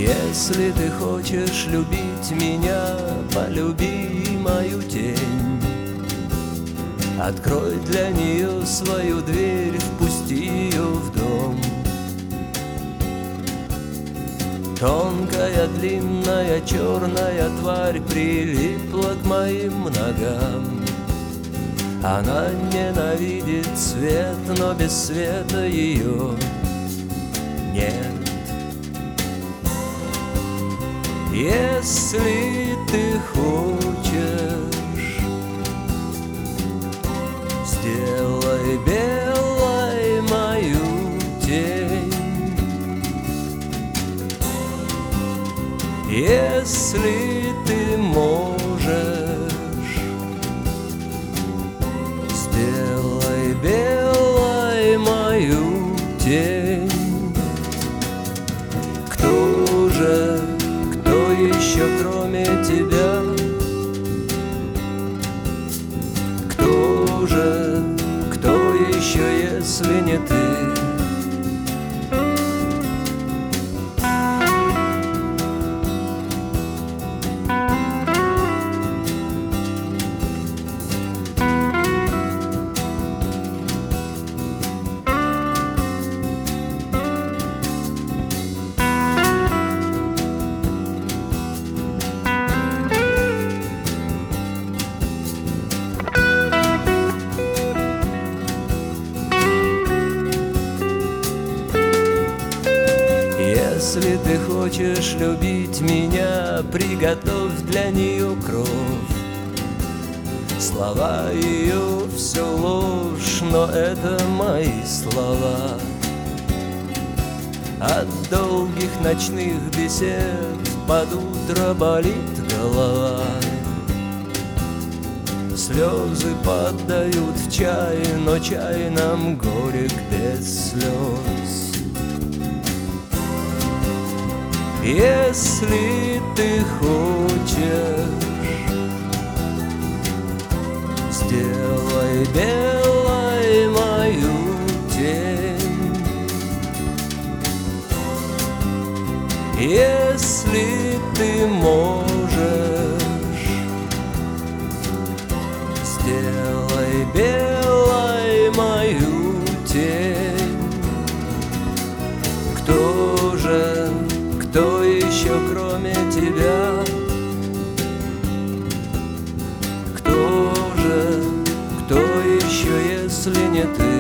Если ты хочешь любить меня, полюби мою тень. Открой для нее свою дверь, впусти ее в дом. Тонкая, длинная, черная тварь прилипла к моим ногам. Она ненавидит свет, но без света ее нет. Если ты хочешь, сделай белой мою тень. Если ты можешь, сделай белой мою тень. Кто же, кто еще кроме тебя? Кто же, кто еще, если не ты? Если ты хочешь любить меня, приготовь для нее кровь. Слова ее все ложь, но это мои слова. От долгих ночных бесед под утро болит голова. Слезы падают в чай, но чай нам горек без слез. Если ты хочешь, сделай белой мою тень. Если ты можешь, сделай белой мою тень. Кто же, кто еще кроме тебя? Кто же, кто еще, если не ты?